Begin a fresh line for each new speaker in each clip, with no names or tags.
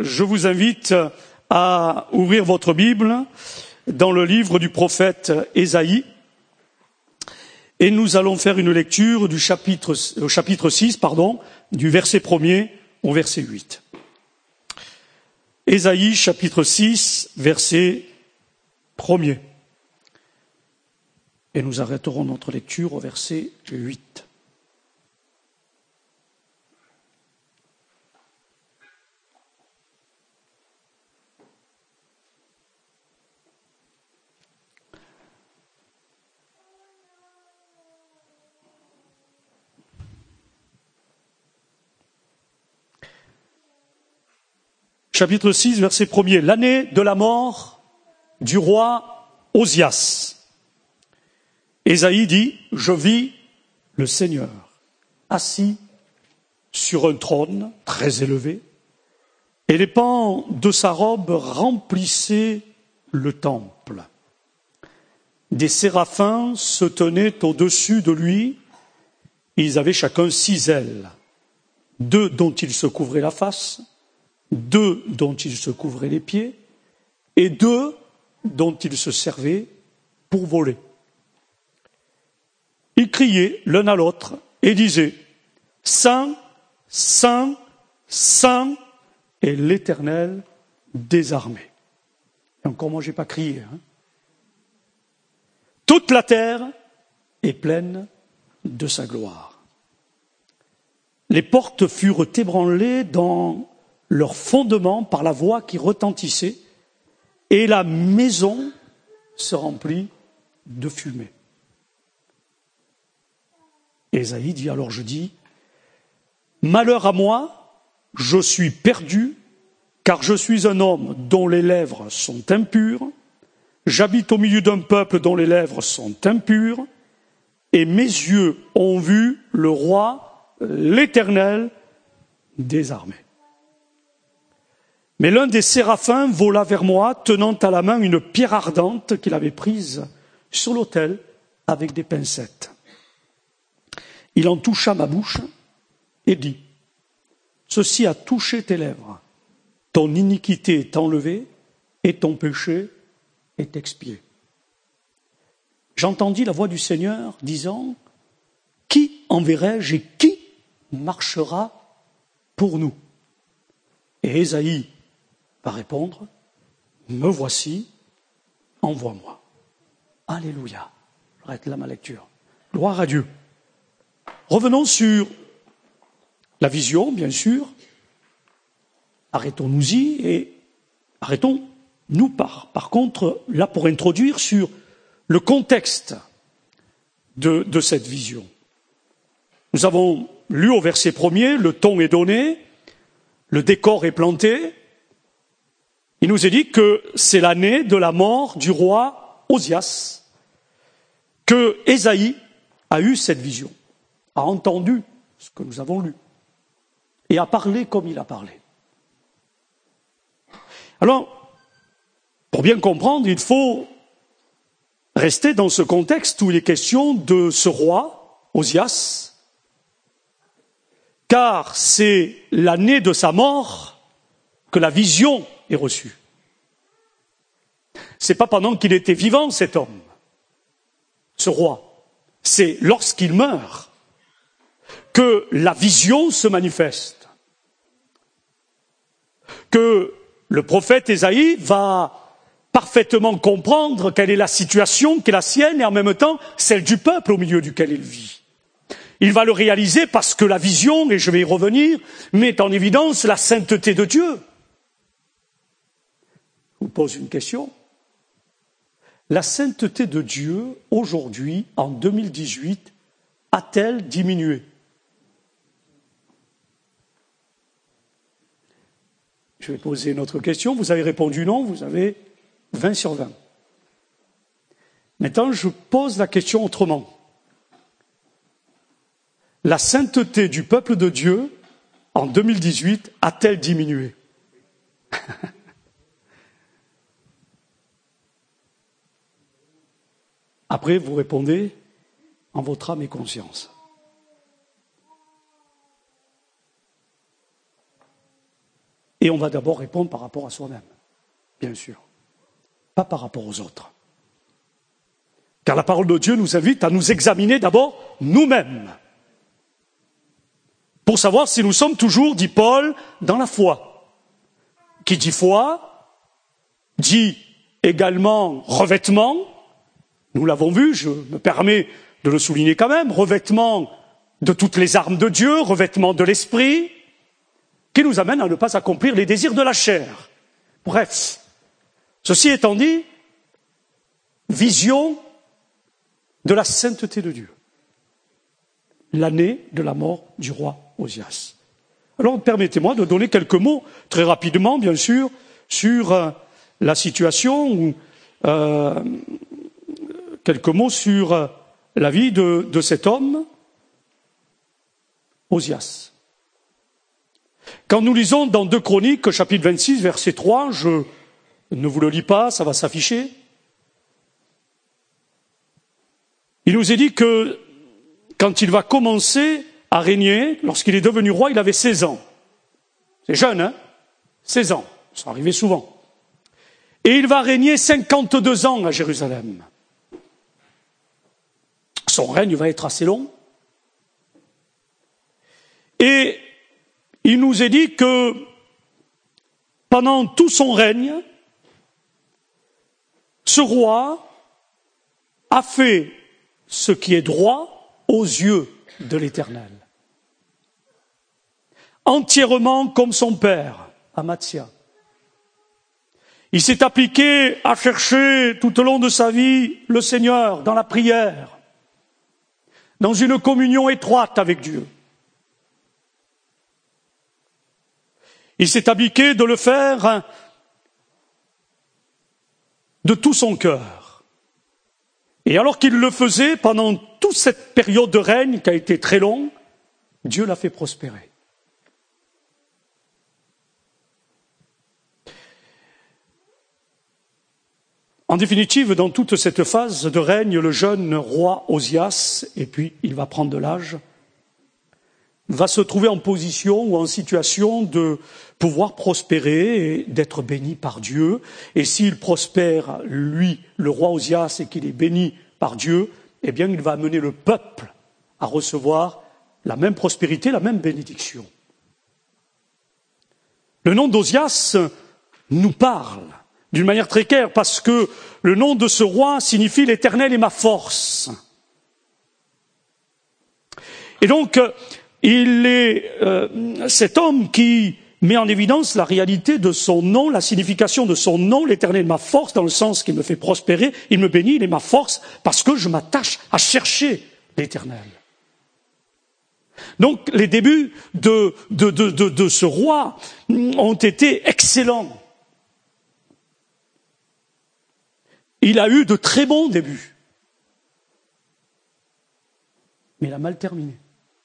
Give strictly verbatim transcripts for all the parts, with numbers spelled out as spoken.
je vous invite à ouvrir votre Bible dans le livre du prophète Ésaïe et nous allons faire une lecture du chapitre, au chapitre six, pardon, du verset premier au verset huit. Ésaïe chapitre six, verset premier. Et nous arrêterons notre lecture au verset huit. Chapitre six, verset premier. L'année de la mort du roi Osias. Ésaïe dit, je vis le Seigneur assis sur un trône très élevé, et les pans de sa robe remplissaient le temple. Des séraphins se tenaient au-dessus de lui, ils avaient chacun six ailes, deux dont ils se couvraient la face, deux dont ils se couvraient les pieds, et deux dont ils se servaient pour voler. Ils criaient l'un à l'autre et disaient « Saint, Saint, Saint est l'Éternel des armées ». Et encore moi, je n'ai pas crié. Hein. Toute la terre est pleine de sa gloire. Les portes furent ébranlées dans leur fondement par la voix qui retentissait, et la maison se remplit de fumée. Ésaïe dit, alors je dis, malheur à moi, je suis perdu, car je suis un homme dont les lèvres sont impures, j'habite au milieu d'un peuple dont les lèvres sont impures, et mes yeux ont vu le roi, l'Éternel des armées. Mais l'un des séraphins vola vers moi, tenant à la main une pierre ardente qu'il avait prise sur l'autel avec des pincettes. Il en toucha ma bouche et dit, « Ceci a touché tes lèvres, ton iniquité est enlevée et ton péché est expié. » J'entendis la voix du Seigneur disant, « Qui enverrai-je et qui marchera pour nous ?» Et Ésaïe va répondre, « Me voici, envoie-moi. » Alléluia. J'arrête là ma lecture. Gloire à Dieu. Revenons sur la vision, bien sûr. Arrêtons-nous-y et arrêtons-nous par, par contre, là pour introduire sur le contexte de, de cette vision. Nous avons lu au verset premier, le ton est donné, le décor est planté. Il nous est dit que c'est l'année de la mort du roi Osias que Ésaïe a eu cette vision, a entendu ce que nous avons lu et a parlé comme il a parlé. Alors, pour bien comprendre, il faut rester dans ce contexte où il est question de ce roi, Osias, car c'est l'année de sa mort que la vision est reçue. C'est pas pendant qu'il était vivant, cet homme, ce roi. C'est lorsqu'il meurt que la vision se manifeste. Que le prophète Ésaïe va parfaitement comprendre quelle est la situation qui est la sienne et en même temps celle du peuple au milieu duquel il vit. Il va le réaliser parce que la vision, et je vais y revenir, met en évidence la sainteté de Dieu. Je vous pose une question. La sainteté de Dieu, aujourd'hui, en deux mille dix-huit, a-t-elle diminué? Je vais poser une autre question. Vous avez répondu non, vous avez vingt sur vingt. Maintenant, je pose la question autrement. La sainteté du peuple de Dieu, en deux mille dix-huit, a-t-elle diminué? Après, vous répondez en votre âme et conscience. Et on va d'abord répondre par rapport à soi-même, bien sûr, pas par rapport aux autres. Car la parole de Dieu nous invite à nous examiner d'abord nous-mêmes, pour savoir si nous sommes toujours, dit Paul, dans la foi. Qui dit foi, dit également revêtement. Nous l'avons vu, je me permets de le souligner quand même, revêtement de toutes les armes de Dieu, revêtement de l'esprit, qui nous amène à ne pas accomplir les désirs de la chair. Bref, ceci étant dit, vision de la sainteté de Dieu. L'année de la mort du roi Osias. Alors permettez-moi de donner quelques mots, très rapidement bien sûr, sur euh, la situation, ou euh, quelques mots sur euh, la vie de, de cet homme, Osias. Quand nous lisons dans deux Chroniques, chapitre vingt-six, verset trois, je ne vous le lis pas, ça va s'afficher. Il nous est dit que quand il va commencer à régner, lorsqu'il est devenu roi, il avait seize ans. C'est jeune, hein? seize ans, ça arrivait souvent. Et il va régner cinquante-deux ans à Jérusalem. Son règne va être assez long. Et il nous est dit que pendant tout son règne, ce roi a fait ce qui est droit aux yeux de l'Éternel. Entièrement comme son père, Amathia. Il s'est appliqué à chercher tout au long de sa vie le Seigneur dans la prière, dans une communion étroite avec Dieu. Il s'est appliqué de le faire de tout son cœur. Et alors qu'il le faisait pendant toute cette période de règne qui a été très longue, Dieu l'a fait prospérer. En définitive, dans toute cette phase de règne, le jeune roi Osias, et puis il va prendre de l'âge, va se trouver en position ou en situation de pouvoir prospérer et d'être béni par Dieu. Et s'il prospère, lui, le roi Osias, et qu'il est béni par Dieu, eh bien, il va amener le peuple à recevoir la même prospérité, la même bénédiction. Le nom d'Osias nous parle d'une manière très claire, parce que le nom de ce roi signifie « l'Éternel est ma force ». Et donc, il est euh, cet homme qui met en évidence la réalité de son nom, la signification de son nom, l'Éternel est ma force, dans le sens qu'il me fait prospérer, il me bénit, il est ma force, parce que je m'attache à chercher l'Éternel. Donc, les débuts de, de, de, de, de ce roi ont été excellents. Il a eu de très bons débuts. Mais il a mal terminé.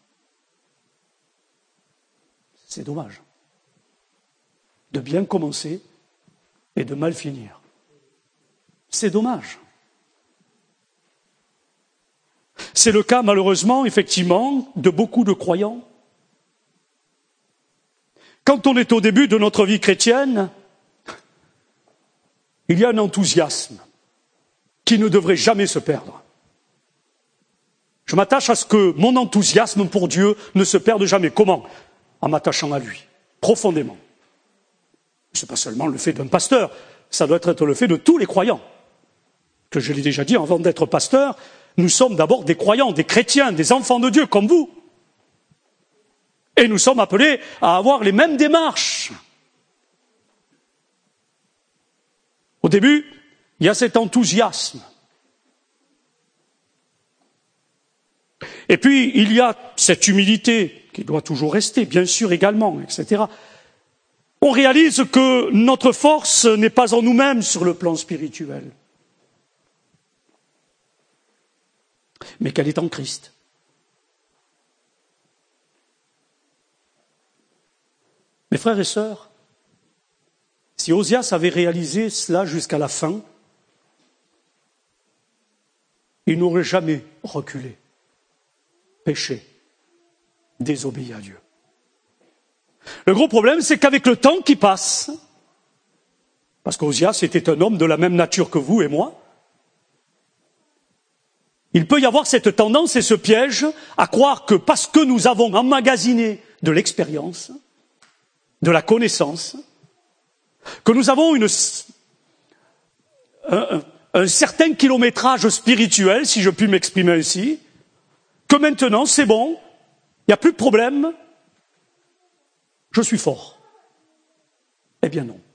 C'est dommage. De bien commencer et de mal finir. C'est dommage. C'est le cas, malheureusement, effectivement, de beaucoup de croyants. Quand on est au début de notre vie chrétienne, il y a un enthousiasme qui ne devrait jamais se perdre. Je m'attache à ce que mon enthousiasme pour Dieu ne se perde jamais. Comment? En m'attachant à lui, profondément. Ce n'est pas seulement le fait d'un pasteur, ça doit être le fait de tous les croyants. Que je l'ai déjà dit, avant d'être pasteur, nous sommes d'abord des croyants, des chrétiens, des enfants de Dieu, comme vous. Et nous sommes appelés à avoir les mêmes démarches. Au début, il y a cet enthousiasme. Et puis, il y a cette humilité qui doit toujours rester, bien sûr également, et cetera. On réalise que notre force n'est pas en nous-mêmes sur le plan spirituel, mais qu'elle est en Christ. Mes frères et sœurs, si Osias avait réalisé cela jusqu'à la fin, il n'aurait jamais reculé, péché, désobéi à Dieu. Le gros problème, c'est qu'avec le temps qui passe, parce qu'Ozias était un homme de la même nature que vous et moi, il peut y avoir cette tendance et ce piège à croire que parce que nous avons emmagasiné de l'expérience, de la connaissance, que nous avons une, un, un certain kilométrage spirituel, si je puis m'exprimer ainsi, que maintenant c'est bon, il n'y a plus de problème, je suis fort. Eh bien non.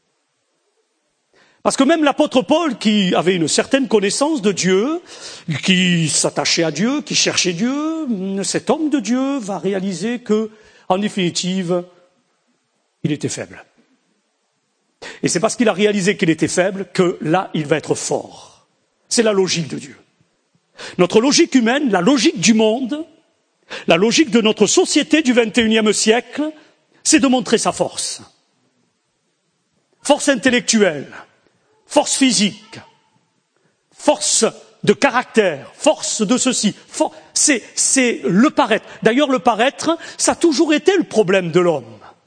Parce que même l'apôtre Paul, qui avait une certaine connaissance de Dieu, qui s'attachait à Dieu, qui cherchait Dieu, cet homme de Dieu va réaliser que, en définitive, il était faible. Et c'est parce qu'il a réalisé qu'il était faible que là, il va être fort. C'est la logique de Dieu. Notre logique humaine, la logique du monde, la logique de notre société du vingt et unième siècle, c'est de montrer sa force. Force intellectuelle, force physique, force de caractère, force de ceci. For- c'est, c'est le paraître. D'ailleurs, le paraître, ça a toujours été le problème de l'homme.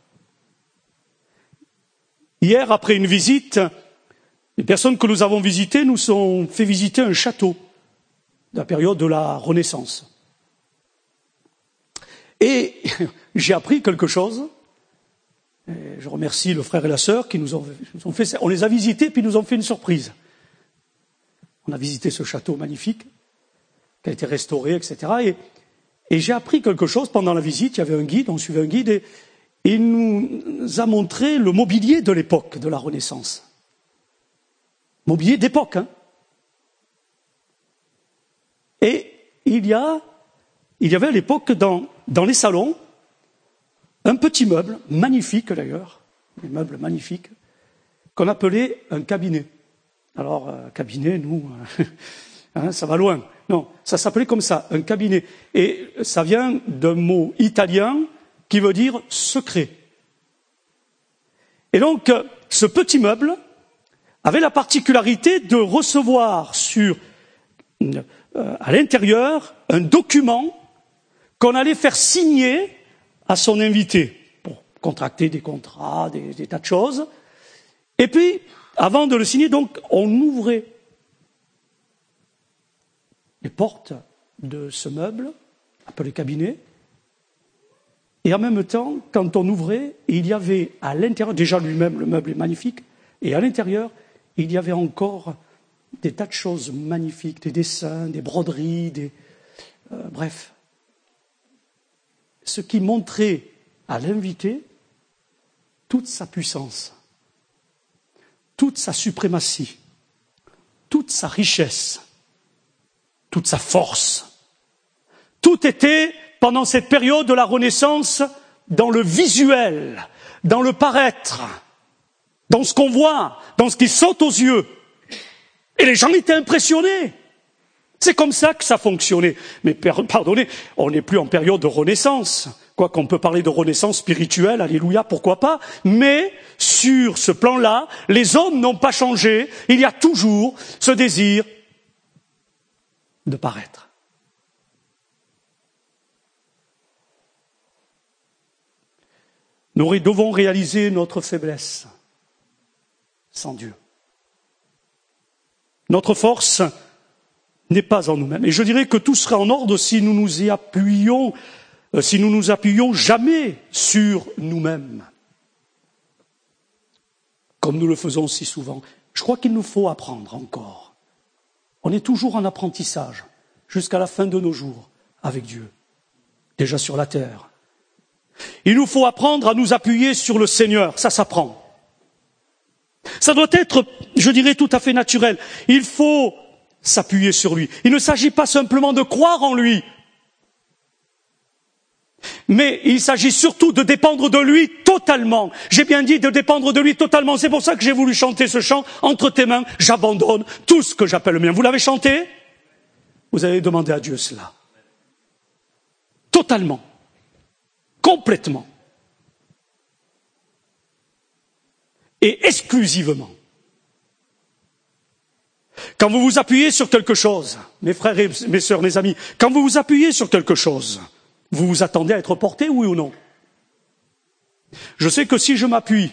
Hier, après une visite, les personnes que nous avons visitées nous ont fait visiter un château de la période de la Renaissance. Et j'ai appris quelque chose. Et je remercie le frère et la sœur qui nous ont, nous ont fait, on les a visités puis nous ont fait une surprise. On a visité ce château magnifique qui a été restauré, et cetera. Et, et j'ai appris quelque chose pendant la visite. Il y avait un guide, on suivait un guide et, et il nous a montré le mobilier de l'époque de la Renaissance. Mobilier d'époque, hein. Et il y a, il y avait à l'époque dans, dans les salons un petit meuble, magnifique d'ailleurs, des meubles magnifiques, qu'on appelait un cabinet. Alors, euh, cabinet, nous, euh, hein, ça va loin. Non, ça s'appelait comme ça, un cabinet. Et ça vient d'un mot italien qui veut dire secret. Et donc, euh, ce petit meuble avait la particularité de recevoir sur, euh, à l'intérieur un document qu'on allait faire signer à son invité, pour contracter des contrats, des, des tas de choses. Et puis, avant de le signer, donc, on ouvrait les portes de ce meuble, appelé cabinet, et en même temps, quand on ouvrait, il y avait à l'intérieur, déjà lui-même, le meuble est magnifique, et à l'intérieur, il y avait encore des tas de choses magnifiques, des dessins, des broderies, des... Euh, bref. Ce qui montrait à l'invité toute sa puissance, toute sa suprématie, toute sa richesse, toute sa force. Tout était, pendant cette période de la Renaissance, dans le visuel, dans le paraître, dans ce qu'on voit, dans ce qui saute aux yeux. Et les gens étaient impressionnés. C'est comme ça que ça fonctionnait. Mais pardonnez, on n'est plus en période de renaissance. Quoi qu'on peut parler de renaissance spirituelle, alléluia, pourquoi pas. Mais sur ce plan-là, les hommes n'ont pas changé. Il y a toujours ce désir de paraître. Nous devons réaliser notre faiblesse sans Dieu. Notre force n'est pas en nous-mêmes. Et je dirais que tout serait en ordre si nous nous y appuyions, euh, si nous nous appuyions jamais sur nous-mêmes, comme nous le faisons si souvent. Je crois qu'il nous faut apprendre encore. On est toujours en apprentissage jusqu'à la fin de nos jours avec Dieu, déjà sur la terre. Il nous faut apprendre à nous appuyer sur le Seigneur, ça s'apprend. Ça doit être, je dirais, tout à fait naturel. Il faut s'appuyer sur lui. Il ne s'agit pas simplement de croire en lui, mais il s'agit surtout de dépendre de lui totalement. J'ai bien dit de dépendre de lui totalement. C'est pour ça que j'ai voulu chanter ce chant. Entre tes mains, j'abandonne tout ce que j'appelle le mien. Vous l'avez chanté? Vous avez demandé à Dieu cela. Totalement. Complètement. Et exclusivement. Quand vous vous appuyez sur quelque chose, mes frères et mes sœurs, mes amis, quand vous vous appuyez sur quelque chose, vous vous attendez à être porté, oui ou non? Je sais que si je m'appuie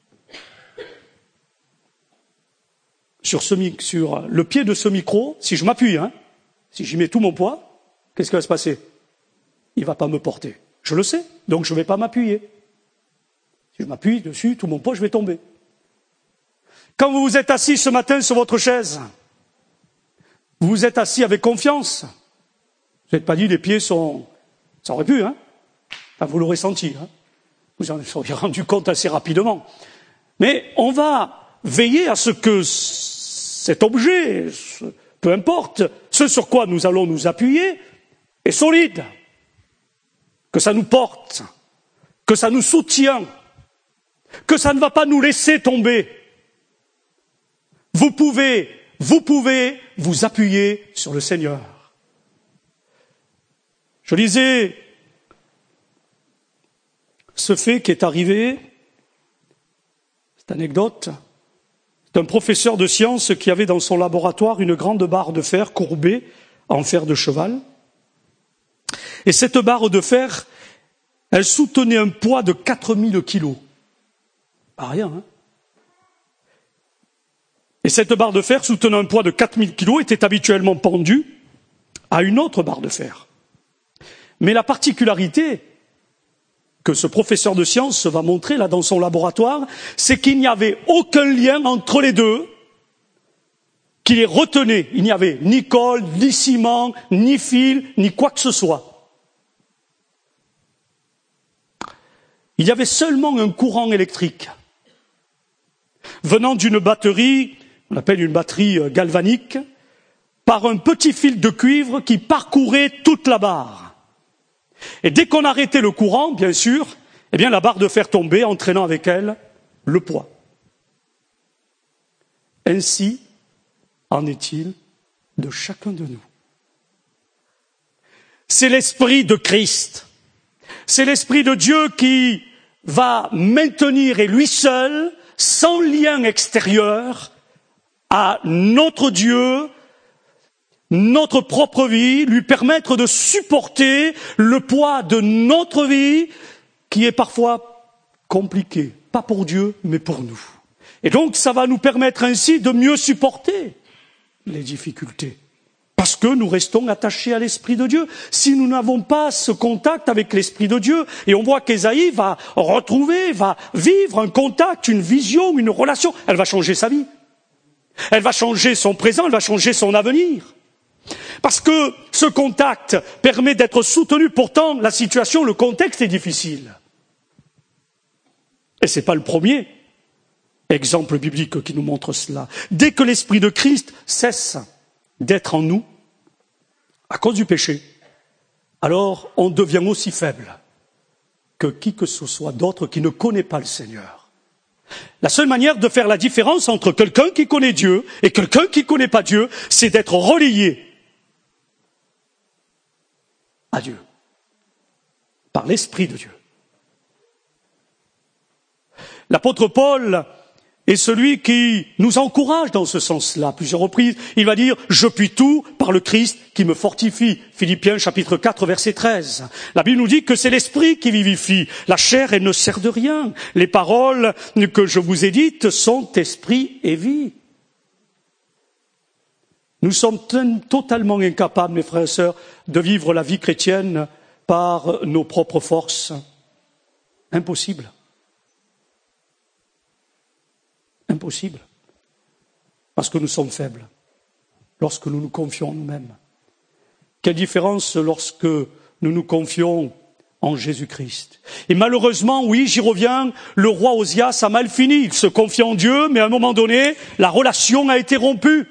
sur, ce, sur le pied de ce micro, si je m'appuie, hein, si j'y mets tout mon poids, qu'est-ce qui va se passer? Il ne va pas me porter. Je le sais, donc je ne vais pas m'appuyer. Si je m'appuie dessus, tout mon poids, je vais tomber. Quand vous vous êtes assis ce matin sur votre chaise, vous vous êtes assis avec confiance. Vous n'êtes pas dit les pieds sont... Ça aurait pu, hein? Enfin, vous l'aurez senti, hein? Vous en seriez rendu compte assez rapidement. Mais on va veiller à ce que cet objet, peu importe, ce sur quoi nous allons nous appuyer, est solide, que ça nous porte, que ça nous soutient, que ça ne va pas nous laisser tomber. Vous pouvez, vous pouvez vous appuyer sur le Seigneur. Je lisais ce fait qui est arrivé, cette anecdote. C'est un professeur de sciences qui avait dans son laboratoire une grande barre de fer courbée en fer de cheval. Et cette barre de fer, elle soutenait un poids de quatre mille kilos. Pas rien, hein? Et cette barre de fer soutenant un poids de quatre mille kilos était habituellement pendue à une autre barre de fer. Mais la particularité que ce professeur de sciences va montrer là dans son laboratoire, c'est qu'il n'y avait aucun lien entre les deux qui les retenait. Il n'y avait ni colle, ni ciment, ni fil, ni quoi que ce soit. Il y avait seulement un courant électrique venant d'une batterie, on appelle une batterie galvanique, par un petit fil de cuivre qui parcourait toute la barre. Et dès qu'on arrêtait le courant, bien sûr, eh bien la barre de fer tombait, entraînant avec elle le poids. Ainsi en est-il de chacun de nous. C'est l'esprit de Christ, c'est l'esprit de Dieu qui va maintenir, et lui seul, sans lien extérieur, à notre Dieu, notre propre vie, lui permettre de supporter le poids de notre vie qui est parfois compliqué, pas pour Dieu, mais pour nous. Et donc ça va nous permettre ainsi de mieux supporter les difficultés, parce que nous restons attachés à l'Esprit de Dieu. Si nous n'avons pas ce contact avec l'Esprit de Dieu, et on voit qu'Ésaïe va retrouver, va vivre un contact, une vision, une relation, elle va changer sa vie. Elle va changer son présent, elle va changer son avenir. Parce que ce contact permet d'être soutenu. Pourtant, la situation, le contexte est difficile. Et ce n'est pas le premier exemple biblique qui nous montre cela. Dès que l'Esprit de Christ cesse d'être en nous, à cause du péché, alors on devient aussi faible que qui que ce soit d'autre qui ne connaît pas le Seigneur. La seule manière de faire la différence entre quelqu'un qui connaît Dieu et quelqu'un qui ne connaît pas Dieu, c'est d'être relié à Dieu, par l'Esprit de Dieu. L'apôtre Paul est celui qui nous encourage dans ce sens-là, plusieurs reprises. Il va dire « Je puis tout par le Christ qui me fortifie ». Philippiens chapitre quatre, verset treize. La Bible nous dit que c'est l'Esprit qui vivifie. La chair, elle ne sert de rien. Les paroles que je vous ai dites sont esprit et vie. Nous sommes totalement incapables, mes frères et sœurs, de vivre la vie chrétienne par nos propres forces. Impossible. Impossible. Parce que nous sommes faibles lorsque nous nous confions en nous-mêmes. Quelle différence lorsque nous nous confions en Jésus-Christ. Et malheureusement, oui, j'y reviens, le roi Osias a mal fini. Il se confie en Dieu, mais à un moment donné, la relation a été rompue.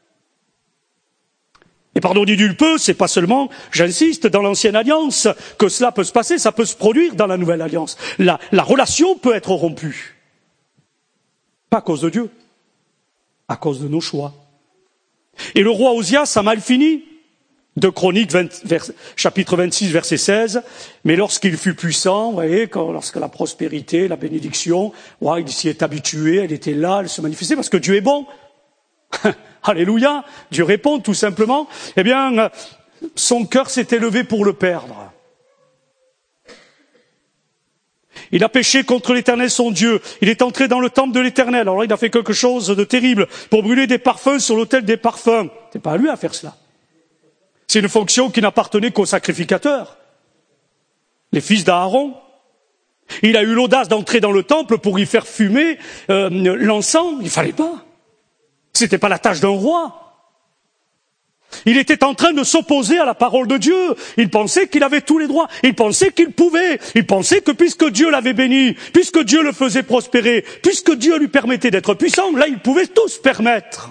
Et pardonnez du peu, c'est pas seulement, j'insiste, dans l'ancienne alliance que cela peut se passer, ça peut se produire dans la nouvelle alliance. La, la relation peut être rompue. Pas à cause de Dieu, à cause de nos choix. Et le roi Osias a mal fini. De Chroniques, vingt, vers, chapitre vingt-six, verset seize. Mais lorsqu'il fut puissant, vous voyez, quand, lorsque la prospérité, la bénédiction, ouais, il s'y est habitué, elle était là, elle se manifestait parce que Dieu est bon. Alléluia, Dieu répond tout simplement. Eh bien, son cœur s'est élevé pour le perdre. Il a péché contre l'Éternel son Dieu. Il est entré dans le temple de l'Éternel. Alors là, il a fait quelque chose de terrible pour brûler des parfums sur l'autel des parfums. C'est pas à lui à faire cela. C'est une fonction qui n'appartenait qu'aux sacrificateurs, les fils d'Aaron. Il a eu l'audace d'entrer dans le temple pour y faire fumer euh, l'encens. Il fallait pas. C'était pas la tâche d'un roi. Il était en train de s'opposer à la parole de Dieu. Il pensait qu'il avait tous les droits. Il pensait qu'il pouvait. Il pensait que puisque Dieu l'avait béni, puisque Dieu le faisait prospérer, puisque Dieu lui permettait d'être puissant, là, il pouvait tout se permettre.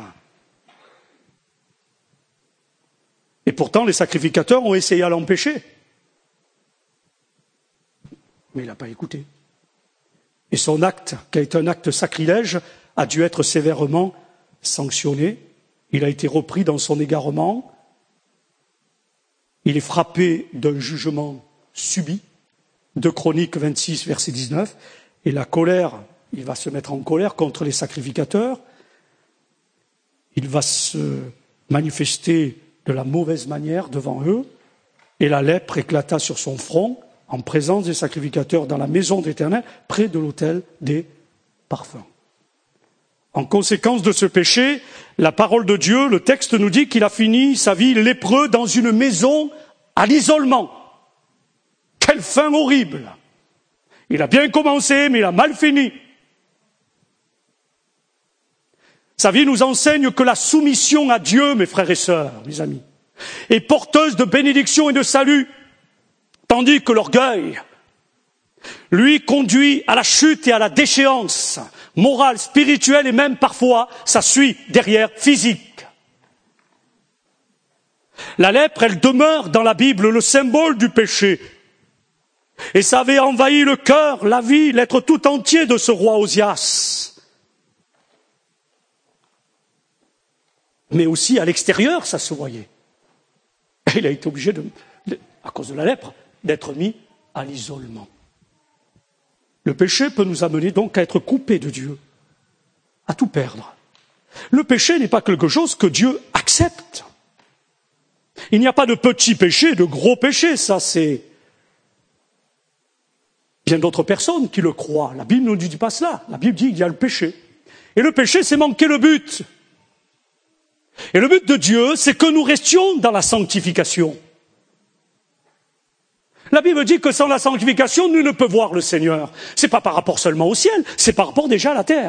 Et pourtant, les sacrificateurs ont essayé à l'empêcher. Mais il n'a pas écouté. Et son acte, qui a été un acte sacrilège, a dû être sévèrement sanctionné. Il a été repris dans son égarement. Il est frappé d'un jugement subit. deux Chroniques vingt-six, verset dix-neuf. Et la colère, il va se mettre en colère contre les sacrificateurs. Il va se manifester de la mauvaise manière devant eux. Et la lèpre éclata sur son front en présence des sacrificateurs dans la maison de l'Éternel, près de l'autel des parfums. En conséquence de ce péché, la parole de Dieu, le texte nous dit qu'il a fini sa vie lépreux dans une maison à l'isolement. Quelle fin horrible! Il a bien commencé, mais il a mal fini. Sa vie nous enseigne que la soumission à Dieu, mes frères et sœurs, mes amis, est porteuse de bénédiction et de salut, tandis que l'orgueil, lui, conduit à la chute et à la déchéance morale, spirituelle et même parfois, ça suit derrière, physique. La lèpre, elle demeure dans la Bible le symbole du péché. Et ça avait envahi le cœur, la vie, l'être tout entier de ce roi Osias. Mais aussi à l'extérieur, ça se voyait. Et il a été obligé, de, à cause de la lèpre, d'être mis à l'isolement. Le péché peut nous amener donc à être coupés de Dieu, à tout perdre. Le péché n'est pas quelque chose que Dieu accepte. Il n'y a pas de petits péchés, de gros péchés, ça c'est bien d'autres personnes qui le croient. La Bible ne nous dit pas cela. La Bible dit qu'il y a le péché. Et le péché, c'est manquer le but. Et le but de Dieu, c'est que nous restions dans la sanctification. La Bible dit que sans la sanctification, nous ne pouvons voir le Seigneur. Ce n'est pas par rapport seulement au ciel, c'est par rapport déjà à la terre.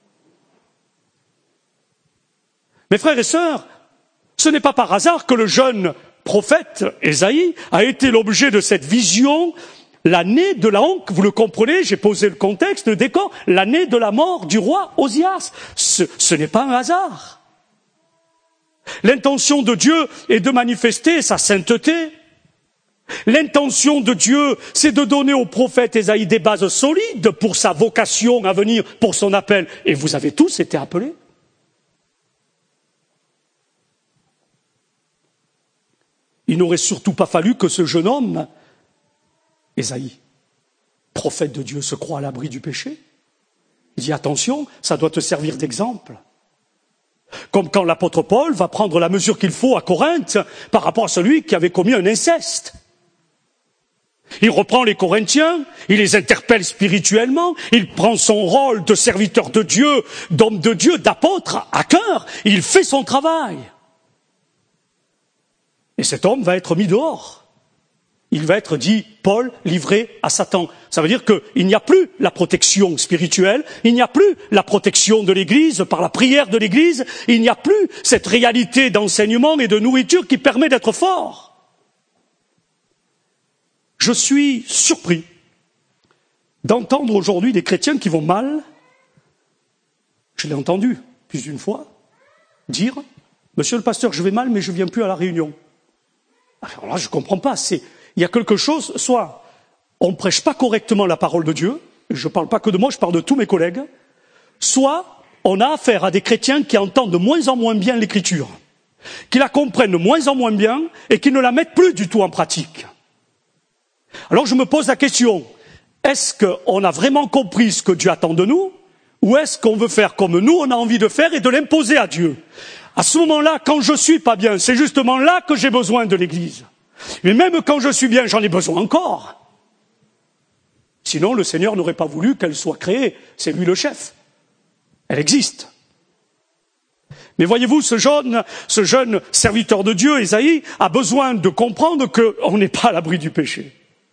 Mes frères et sœurs, ce n'est pas par hasard que le jeune prophète Ésaïe a été l'objet de cette vision, l'année de la honte, vous le comprenez, j'ai posé le contexte, le décor, l'année de la mort du roi Osias. Ce, ce n'est pas un hasard. L'intention de Dieu est de manifester sa sainteté. L'intention de Dieu, c'est de donner au prophète Ésaïe des bases solides pour sa vocation à venir, pour son appel. Et vous avez tous été appelés. Il n'aurait surtout pas fallu que ce jeune homme, Ésaïe, prophète de Dieu, se croie à l'abri du péché. Il dit attention, ça doit te servir d'exemple. Comme quand l'apôtre Paul va prendre la mesure qu'il faut à Corinthe par rapport à celui qui avait commis un inceste. Il reprend les Corinthiens, il les interpelle spirituellement, il prend son rôle de serviteur de Dieu, d'homme de Dieu, d'apôtre à cœur, il fait son travail. Et cet homme va être mis dehors. Il va être dit, Paul, livré à Satan. Ça veut dire qu'il n'y a plus la protection spirituelle, il n'y a plus la protection de l'Église par la prière de l'Église, il n'y a plus cette réalité d'enseignement et de nourriture qui permet d'être fort. Je suis surpris d'entendre aujourd'hui des chrétiens qui vont mal. Je l'ai entendu plus d'une fois dire « Monsieur le pasteur, je vais mal, mais je ne viens plus à la réunion. » Alors là, je ne comprends pas. C'est, il y a quelque chose, soit on ne prêche pas correctement la parole de Dieu, je ne parle pas que de moi, je parle de tous mes collègues, soit on a affaire à des chrétiens qui entendent de moins en moins bien l'Écriture, qui la comprennent de moins en moins bien et qui ne la mettent plus du tout en pratique. Alors je me pose la question, est-ce qu'on a vraiment compris ce que Dieu attend de nous, ou est-ce qu'on veut faire comme nous on a envie de faire et de l'imposer à Dieu? À ce moment-là, quand je suis pas bien, c'est justement là que j'ai besoin de l'Église. Mais même quand je suis bien, j'en ai besoin encore. Sinon, le Seigneur n'aurait pas voulu qu'elle soit créée. C'est lui le chef. Elle existe. Mais voyez-vous, ce jeune, ce jeune serviteur de Dieu, Ésaïe, a besoin de comprendre qu'on n'est pas à l'abri du péché.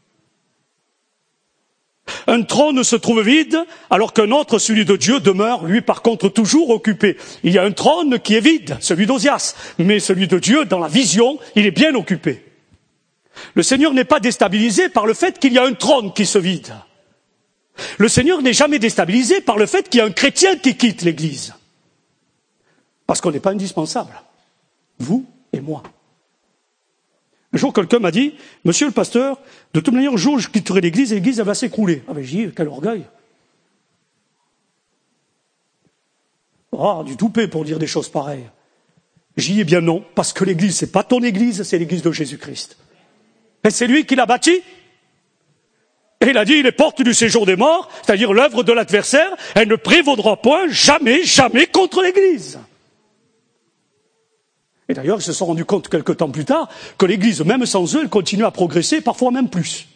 Un trône se trouve vide, alors qu'un autre, celui de Dieu, demeure, lui, par contre, toujours occupé. Il y a un trône qui est vide, celui d'Osias, mais celui de Dieu, dans la vision, il est bien occupé. Le Seigneur n'est pas déstabilisé par le fait qu'il y a un trône qui se vide. Le Seigneur n'est jamais déstabilisé par le fait qu'il y a un chrétien qui quitte l'Église. Parce qu'on n'est pas indispensable. Vous et moi. Un jour, quelqu'un m'a dit, « Monsieur le pasteur, de toute manière, un jour, je quitterai l'église et l'église, elle va s'écrouler. » Ah ben, j'ai dit, quel orgueil. Ah, du toupet pour dire des choses pareilles. J'ai dit, eh bien non, parce que l'église, c'est pas ton église, c'est l'église de Jésus-Christ. Et c'est lui qui l'a bâtie. Et il a dit, les portes du séjour des morts, c'est-à-dire l'œuvre de l'adversaire, elle ne prévaudra point jamais, jamais contre l'église. Et d'ailleurs, ils se sont rendus compte quelque temps plus tard que l'Église, même sans eux, elle continue à progresser, parfois même plus.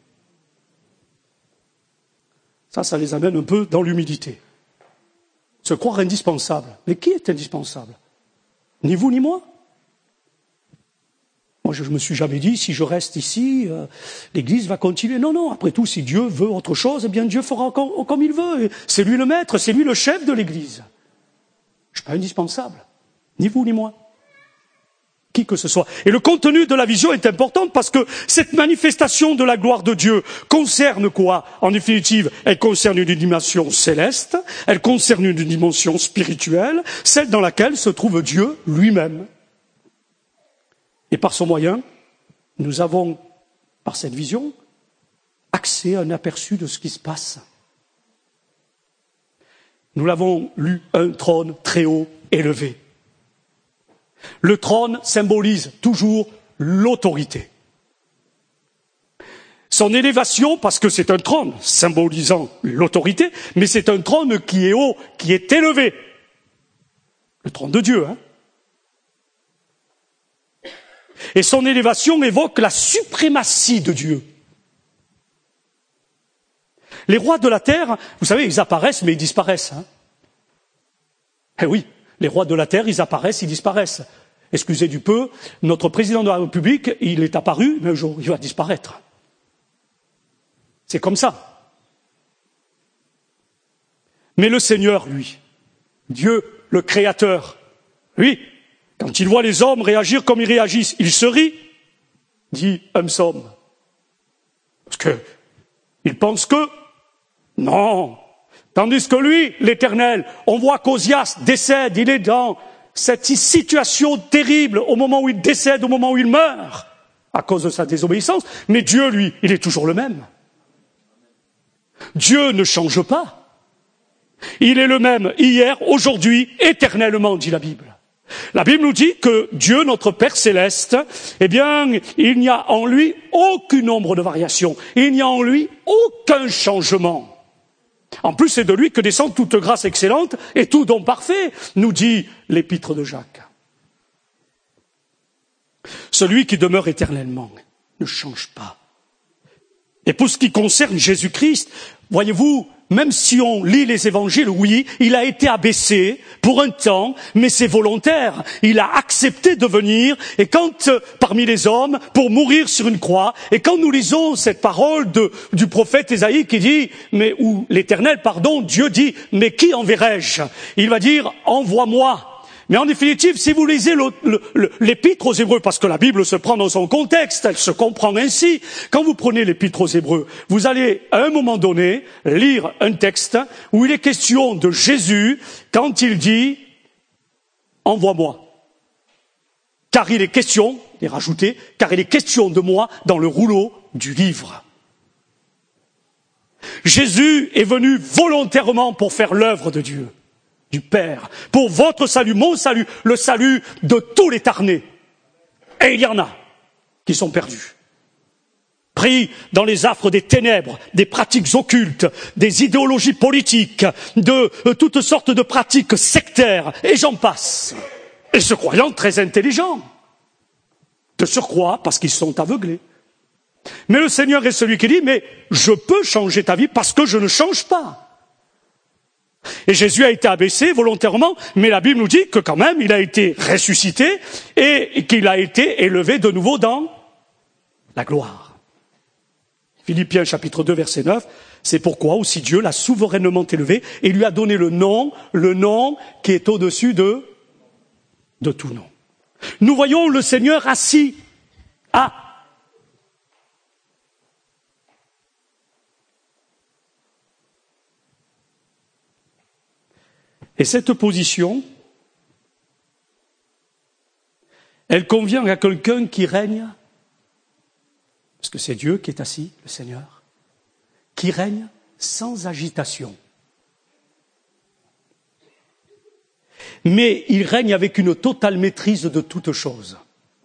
Ça, ça les amène un peu dans l'humilité. Se croire indispensable. Mais qui est indispensable? Ni vous ni moi. Moi, je ne me suis jamais dit, si je reste ici, euh, l'Église va continuer. Non, non, après tout, si Dieu veut autre chose, eh bien Dieu fera comme, comme il veut. C'est lui le maître, c'est lui le chef de l'Église. Je ne suis pas indispensable. Ni vous ni moi. Qui que ce soit. Et le contenu de la vision est important parce que cette manifestation de la gloire de Dieu concerne quoi? En définitive, elle concerne une dimension céleste, elle concerne une dimension spirituelle, celle dans laquelle se trouve Dieu lui-même. Et par son moyen, nous avons, par cette vision, accès à un aperçu de ce qui se passe. Nous l'avons lu, un trône très haut, élevé. Le trône symbolise toujours l'autorité. Son élévation, parce que c'est un trône symbolisant l'autorité, mais c'est un trône qui est haut, qui est élevé. Le trône de Dieu, hein. Et son élévation évoque la suprématie de Dieu. Les rois de la terre, vous savez, ils apparaissent, mais ils disparaissent, hein. Eh oui. Les rois de la terre, ils apparaissent, ils disparaissent. Excusez du peu, notre président de la République, il est apparu, mais un jour, il va disparaître. C'est comme ça. Mais le Seigneur, lui, Dieu, le Créateur, lui, quand il voit les hommes réagir comme ils réagissent, il se rit, dit un psaume. Parce que, il pense que, non. Tandis que lui, l'Éternel, on voit qu'Osias décède, il est dans cette situation terrible au moment où il décède, au moment où il meurt, à cause de sa désobéissance. Mais Dieu, lui, il est toujours le même. Dieu ne change pas. Il est le même hier, aujourd'hui, éternellement, dit la Bible. La Bible nous dit que Dieu, notre Père céleste, eh bien, il n'y a en lui aucune ombre de variation. Il n'y a en lui aucun changement. En plus, c'est de lui que descend toute grâce excellente et tout don parfait, nous dit l'épître de Jacques. Celui qui demeure éternellement ne change pas. Et pour ce qui concerne Jésus-Christ, voyez-vous, même si on lit les évangiles, oui, il a été abaissé pour un temps, mais c'est volontaire. Il a accepté de venir, et quand, parmi les hommes, pour mourir sur une croix, et quand nous lisons cette parole de, du prophète Ésaïe qui dit, mais, ou l'Éternel, pardon, Dieu dit, mais qui enverrai-je? Il va dire, envoie-moi. Mais en définitive, si vous lisez l'épître aux Hébreux, parce que la Bible se prend dans son contexte, elle se comprend ainsi, quand vous prenez l'épître aux Hébreux, vous allez à un moment donné lire un texte où il est question de Jésus quand il dit « Envoie-moi ». Car il est question, il est rajouté, car il est question de moi dans le rouleau du livre. Jésus est venu volontairement pour faire l'œuvre de Dieu. Du Père, pour votre salut, mon salut, le salut de tous les tarnés. Et il y en a qui sont perdus, pris dans les affres des ténèbres, des pratiques occultes, des idéologies politiques, de, de toutes sortes de pratiques sectaires, et j'en passe. Et se croyant très intelligents, de surcroît parce qu'ils sont aveuglés. Mais le Seigneur est celui qui dit, mais je peux changer ta vie parce que je ne change pas. Et Jésus a été abaissé volontairement, mais la Bible nous dit que quand même, il a été ressuscité et qu'il a été élevé de nouveau dans la gloire. Philippiens chapitre deux verset neuf, c'est pourquoi aussi Dieu l'a souverainement élevé et lui a donné le nom, le nom qui est au-dessus de, de tout nom. Nous voyons le Seigneur assis à Et cette position, elle convient à quelqu'un qui règne, parce que c'est Dieu qui est assis, le Seigneur, qui règne sans agitation. Mais il règne avec une totale maîtrise de toutes choses.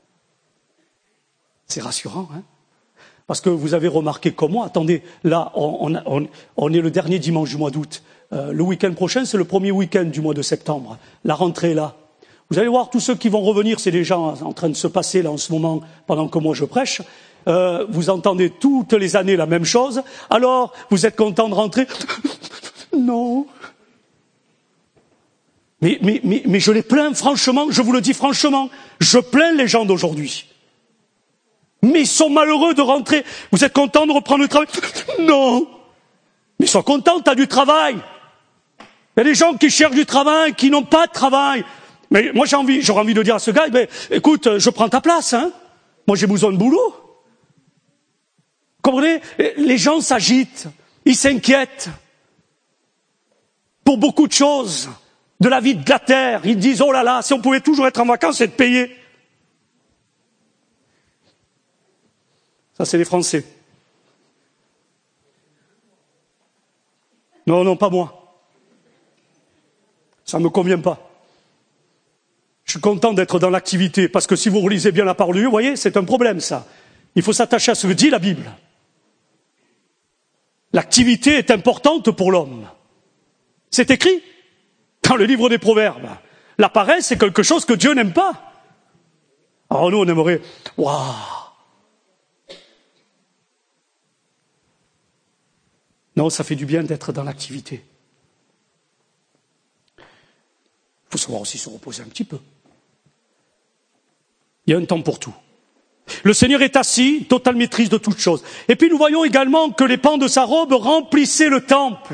C'est rassurant, hein? Parce que vous avez remarqué comme moi, attendez, là, on, on, on est le dernier dimanche du mois d'août. Euh, le week-end prochain, c'est le premier week-end du mois de septembre. La rentrée est là. Vous allez voir, tous ceux qui vont revenir, c'est des gens en train de se passer là en ce moment, pendant que moi je prêche. Euh, vous entendez toutes les années la même chose. Alors, vous êtes content de rentrer? Non. Mais, mais, mais, mais je les plains franchement, je vous le dis franchement. Je plains les gens d'aujourd'hui. Mais ils sont malheureux de rentrer. Vous êtes content de reprendre le travail? Non. Mais ils sont contents, tu as du travail. Il y a des gens qui cherchent du travail, qui n'ont pas de travail. Mais moi j'ai envie, j'aurais envie de dire à ce gars, eh ben, écoute, je prends ta place, hein. Moi j'ai besoin de boulot. Vous comprenez? Les gens s'agitent, ils s'inquiètent. Pour beaucoup de choses, de la vie de la terre, ils disent, oh là là, si on pouvait toujours être en vacances et être payé. Ça, c'est les Français. Non, non, pas moi. Ça ne me convient pas. Je suis content d'être dans l'activité, parce que si vous relisez bien la parole de Dieu, vous voyez, c'est un problème, ça. Il faut s'attacher à ce que dit la Bible. L'activité est importante pour l'homme. C'est écrit dans le livre des Proverbes. La paresse, c'est quelque chose que Dieu n'aime pas. Alors nous, on aimerait... Waouh! Non, ça fait du bien d'être dans l'activité. Il faut savoir aussi se reposer un petit peu. Il y a un temps pour tout. Le Seigneur est assis, totale maîtrise de toutes choses. Et puis nous voyons également que les pans de sa robe remplissaient le temple.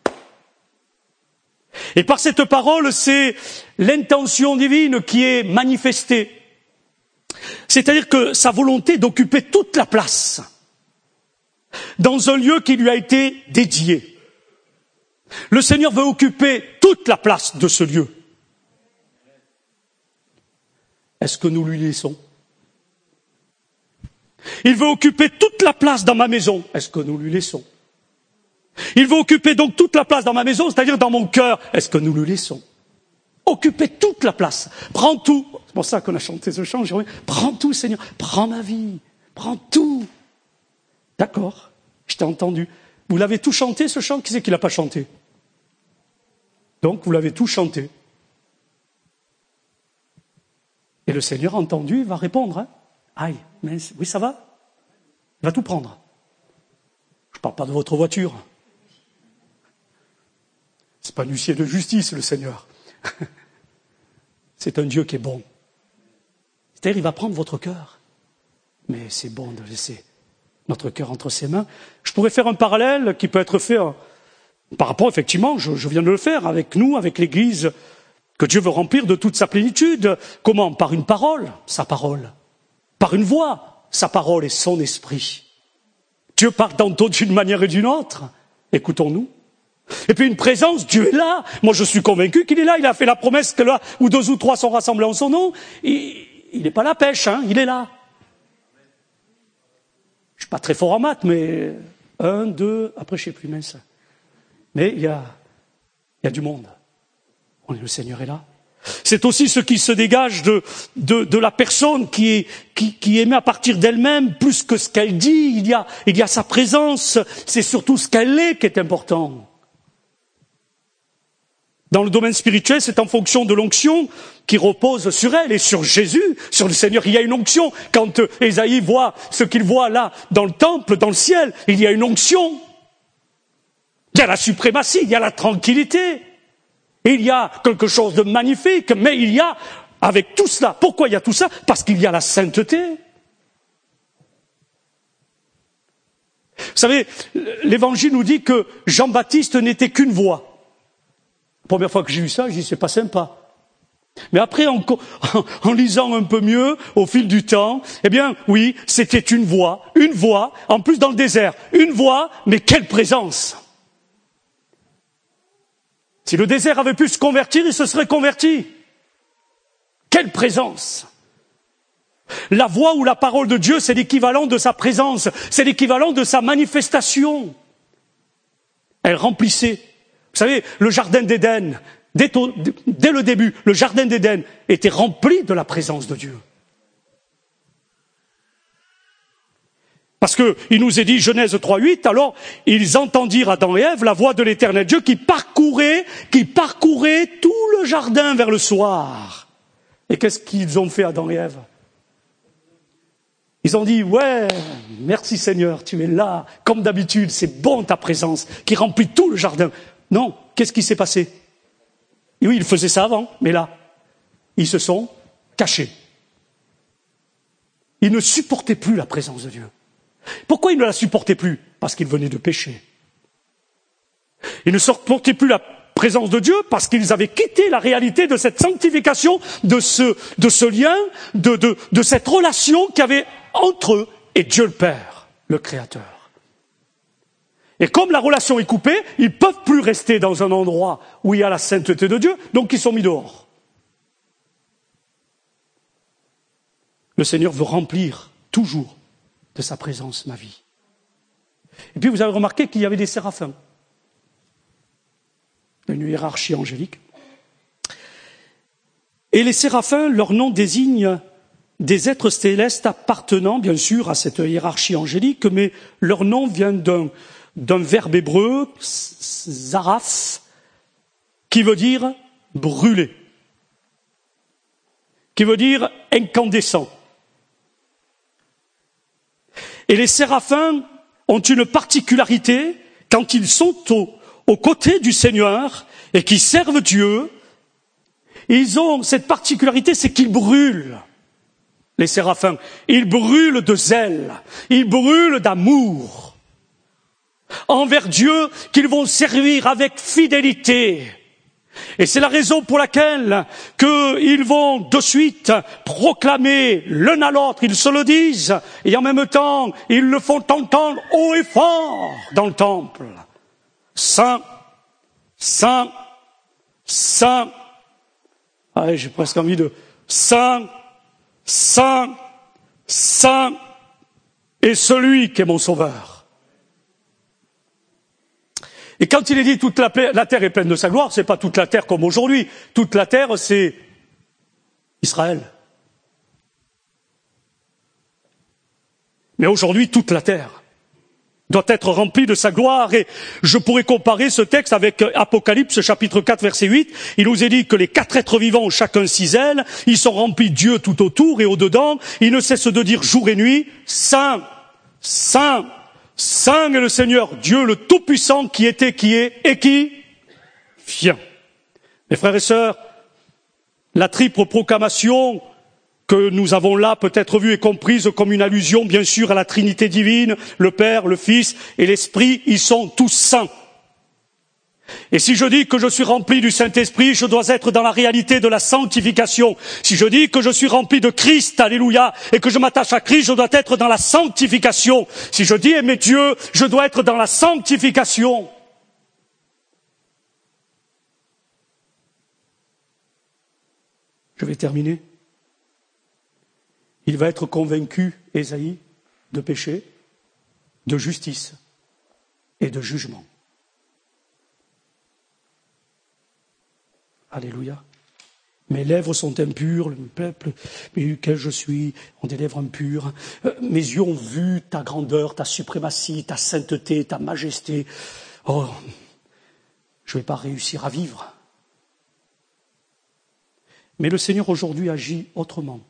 Et par cette parole, c'est l'intention divine qui est manifestée. C'est-à-dire que sa volonté d'occuper toute la place dans un lieu qui lui a été dédié. Le Seigneur veut occuper toute la place de ce lieu. Est-ce que nous lui laissons? Il veut occuper toute la place dans ma maison. Est-ce que nous lui laissons? Il veut occuper donc toute la place dans ma maison, c'est-à-dire dans mon cœur. Est-ce que nous lui laissons? Occuper toute la place. Prends tout. C'est pour ça qu'on a chanté ce chant. Prends tout, Seigneur. Prends ma vie. Prends tout. D'accord, je t'ai entendu. Vous l'avez tout chanté, ce chant? Qui c'est qui l'a pas chanté? Donc, vous l'avez tout chanté. Et le Seigneur a entendu, il va répondre. Hein. Aïe, mais oui, ça va? Il va tout prendre. Je ne parle pas de votre voiture. C'est pas un huissier de justice, le Seigneur. C'est un Dieu qui est bon. C'est-à-dire, il va prendre votre cœur. Mais c'est bon de laisser notre cœur entre ses mains. Je pourrais faire un parallèle qui peut être fait par rapport, effectivement, je, je viens de le faire, avec nous, avec l'Église, que Dieu veut remplir de toute sa plénitude. Comment? Par une parole, sa parole. Par une voix, sa parole et son esprit. Dieu parle tantôt d'une manière et d'une autre. Écoutons-nous. Et puis une présence, Dieu est là. Moi, je suis convaincu qu'il est là. Il a fait la promesse que là où deux ou trois sont rassemblés en son nom, il n'est pas la pêche, hein, il est là. Je suis pas très fort en maths, mais un, deux, après je sais plus mince. Mais il y a, il y a du monde. On est, le Seigneur est là. C'est aussi ce qui se dégage de, de, de la personne qui est, qui, qui émet à partir d'elle-même plus que ce qu'elle dit. Il y a, il y a sa présence. C'est surtout ce qu'elle est qui est important. Dans le domaine spirituel, c'est en fonction de l'onction qui repose sur elle et sur Jésus, sur le Seigneur. Il y a une onction. Quand Ésaïe voit ce qu'il voit là, dans le temple, dans le ciel, il y a une onction. Il y a la suprématie, il y a la tranquillité. Il y a quelque chose de magnifique, mais il y a, avec tout cela, pourquoi il y a tout ça? Parce qu'il y a la sainteté. Vous savez, l'Évangile nous dit que Jean-Baptiste n'était qu'une voix. La première fois que j'ai vu ça, j'ai dit, c'est pas sympa. Mais après, en, en, en lisant un peu mieux, au fil du temps, eh bien, oui, c'était une voix, une voix, en plus dans le désert, une voix, mais quelle présence! Si le désert avait pu se convertir, il se serait converti. Quelle présence! La voix ou la parole de Dieu, c'est l'équivalent de sa présence, c'est l'équivalent de sa manifestation. Elle remplissait. Vous savez, le jardin d'Éden, dès, dès le début, le jardin d'Éden était rempli de la présence de Dieu. Parce que il nous est dit, Genèse trois huit, alors ils entendirent Adam et Ève la voix de l'Éternel Dieu qui parcourait, qui parcourait tout le jardin vers le soir. Et qu'est-ce qu'ils ont fait, Adam et Ève? Ils ont dit, ouais, merci Seigneur, tu es là, comme d'habitude, c'est bon ta présence, qui remplit tout le jardin. Non, qu'est-ce qui s'est passé? Et oui, ils faisaient ça avant, mais là, ils se sont cachés. Ils ne supportaient plus la présence de Dieu. Pourquoi ils ne la supportaient plus? Parce qu'ils venaient de pécher. Ils ne supportaient plus la présence de Dieu parce qu'ils avaient quitté la réalité de cette sanctification, de ce, de ce lien, de, de, de cette relation qu'il y avait entre eux et Dieu le Père, le Créateur. Et comme la relation est coupée, ils ne peuvent plus rester dans un endroit où il y a la sainteté de Dieu, donc ils sont mis dehors. Le Seigneur veut remplir toujours de sa présence ma vie. Et puis vous avez remarqué qu'il y avait des séraphins. Une hiérarchie angélique. Et les séraphins, leur nom désigne des êtres célestes appartenant, bien sûr, à cette hiérarchie angélique, mais leur nom vient d'un d'un verbe hébreu, zaraf, qui veut dire brûler, qui veut dire incandescent. Et les séraphins ont une particularité quand ils sont au, aux côtés du Seigneur et qui servent Dieu. Ils ont cette particularité, c'est qu'ils brûlent, les séraphins. Ils brûlent de zèle, ils brûlent d'amour envers Dieu, qu'ils vont servir avec fidélité. Et c'est la raison pour laquelle qu'ils vont de suite proclamer l'un à l'autre, ils se le disent, et en même temps, ils le font entendre haut et fort dans le temple. Saint, Saint, Saint. Ah, j'ai presque envie de Saint, Saint, Saint est celui qui est mon sauveur. Et quand il est dit toute la, la terre est pleine de sa gloire, c'est pas toute la terre comme aujourd'hui. Toute la terre, c'est Israël. Mais aujourd'hui, toute la terre doit être remplie de sa gloire. Et je pourrais comparer ce texte avec Apocalypse, chapitre quatre, verset huit. Il nous est dit que les quatre êtres vivants ont chacun six ailes. Ils sont remplis de Dieu tout autour et au-dedans. Ils ne cessent de dire jour et nuit, Saint, Saint, Saint est le Seigneur, Dieu le Tout-Puissant, qui était, qui est et qui vient. Mes frères et sœurs, la triple proclamation que nous avons là peut être vue et comprise comme une allusion, bien sûr, à la Trinité divine, le Père, le Fils et l'Esprit, ils sont tous saints. Et si je dis que je suis rempli du Saint-Esprit, je dois être dans la réalité de la sanctification. Si je dis que je suis rempli de Christ, alléluia, et que je m'attache à Christ, je dois être dans la sanctification. Si je dis aimer Dieu, je dois être dans la sanctification. Je vais terminer. Il va être convaincu, Ésaïe, de péché, de justice et de jugement. Alléluia. Mes lèvres sont impures, le peuple, mais quel je suis, ont des lèvres impures. Euh, mes yeux ont vu ta grandeur, ta suprématie, ta sainteté, ta majesté. Oh, je ne vais pas réussir à vivre. Mais le Seigneur aujourd'hui agit autrement.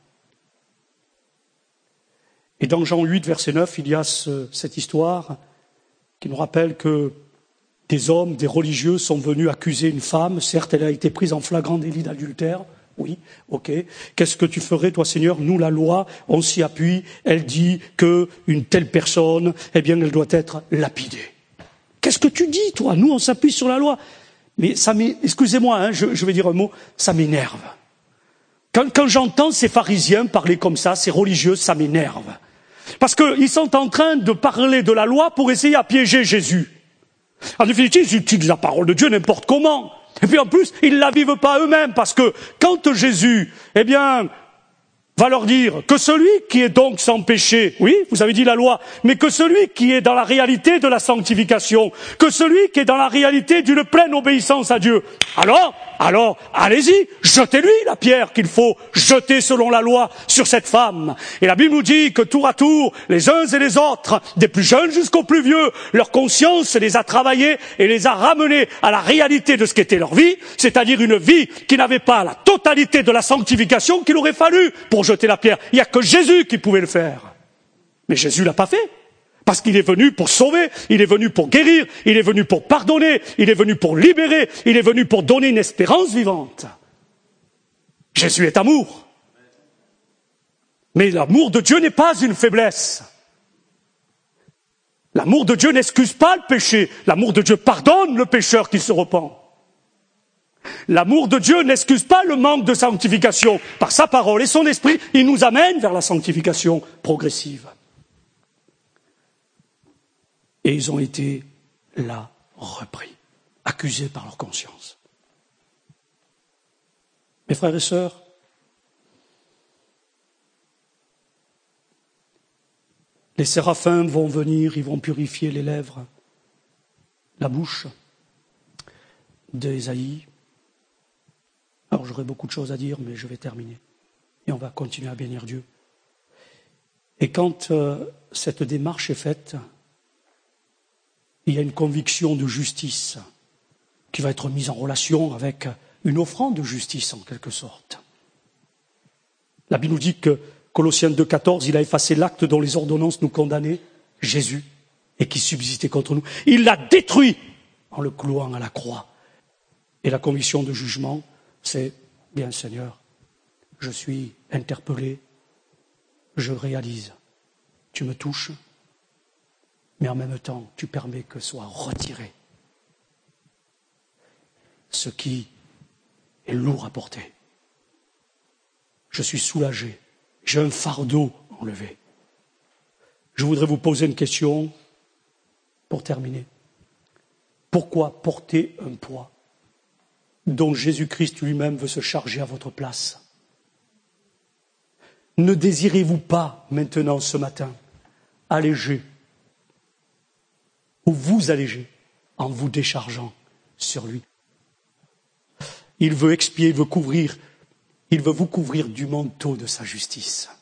Et dans Jean huit, verset neuf, il y a ce, cette histoire qui nous rappelle que des hommes, des religieux sont venus accuser une femme. Certes, elle a été prise en flagrant délit d'adultère. Oui, ok. Qu'est-ce que tu ferais, toi, Seigneur? Nous, la loi, on s'y appuie. Elle dit qu'une telle personne, eh bien, elle doit être lapidée. Qu'est-ce que tu dis, toi? Nous, on s'appuie sur la loi. Mais ça m'est, excusez-moi, hein, je, je vais dire un mot, ça m'énerve. Quand, quand j'entends ces pharisiens parler comme ça, ces religieux, ça m'énerve. Parce qu'ils sont en train de parler de la loi pour essayer à piéger Jésus. En définitive, ils utilisent la parole de Dieu n'importe comment. Et puis en plus, ils ne la vivent pas eux-mêmes, parce que quand Jésus, eh bien, va leur dire que celui qui est donc sans péché, oui, vous avez dit la loi, mais que celui qui est dans la réalité de la sanctification, que celui qui est dans la réalité d'une pleine obéissance à Dieu, alors, alors, allez-y, jetez-lui la pierre qu'il faut jeter selon la loi sur cette femme. Et la Bible nous dit que tour à tour, les uns et les autres, des plus jeunes jusqu'aux plus vieux, leur conscience les a travaillés et les a ramenés à la réalité de ce qu'était leur vie, c'est-à-dire une vie qui n'avait pas la totalité de la sanctification qu'il aurait fallu pour jeter la pierre. Il n'y a que Jésus qui pouvait le faire. Mais Jésus l'a pas fait. Parce qu'il est venu pour sauver, il est venu pour guérir, il est venu pour pardonner, il est venu pour libérer, il est venu pour donner une espérance vivante. Jésus est amour. Mais l'amour de Dieu n'est pas une faiblesse. L'amour de Dieu n'excuse pas le péché. L'amour de Dieu pardonne le pécheur qui se repent. L'amour de Dieu n'excuse pas le manque de sanctification. Par sa parole et son esprit, il nous amène vers la sanctification progressive. Et ils ont été là repris, accusés par leur conscience. Mes frères et sœurs, les séraphins vont venir, ils vont purifier les lèvres, la bouche d'Ésaïe. Alors j'aurais beaucoup de choses à dire, mais je vais terminer. Et on va continuer à bénir Dieu. Et quand euh, cette démarche est faite, il y a une conviction de justice qui va être mise en relation avec une offrande de justice en quelque sorte. La Bible nous dit que Colossiens deux, quatorze, il a effacé l'acte dont les ordonnances nous condamnaient, Jésus, et qui subsistait contre nous. Il l'a détruit en le clouant à la croix. Et la conviction de jugement, c'est, bien Seigneur, je suis interpellé, je réalise, tu me touches, mais en même temps, tu permets que soit retiré ce qui est lourd à porter. Je suis soulagé, j'ai un fardeau enlevé. Je voudrais vous poser une question pour terminer. Pourquoi porter un poids dont Jésus-Christ lui-même veut se charger à votre place? Ne désirez-vous pas maintenant, ce matin, alléger ou vous alléger en vous déchargeant sur lui? Il veut expier, il veut couvrir, il veut vous couvrir du manteau de sa justice.